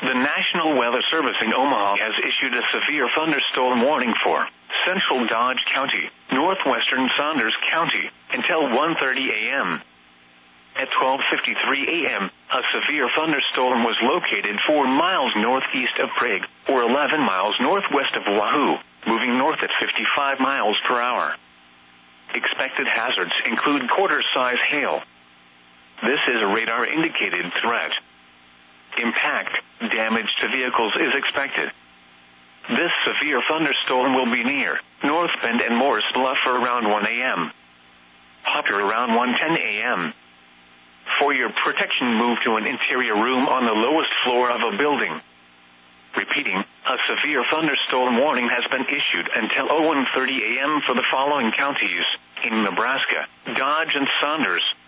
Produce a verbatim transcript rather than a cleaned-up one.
The National Weather Service in Omaha has issued a severe thunderstorm warning for central Dodge County, northwestern Saunders County, until one thirty a.m. At twelve fifty-three a.m., a severe thunderstorm was located four miles northeast of Prague, or eleven miles northwest of Wahoo, moving north at fifty-five miles per hour. Expected hazards include quarter-size hail. This is a radar-indicated threat. Impact, damage to vehicles is expected. This severe thunderstorm will be near North Bend and Morris Bluff around one a.m. Hopper around one ten a.m. For your protection, move to an interior room on the lowest floor of a building. Repeating, a severe thunderstorm warning has been issued until one thirty a.m. for the following counties in Nebraska: Dodge and Saunders,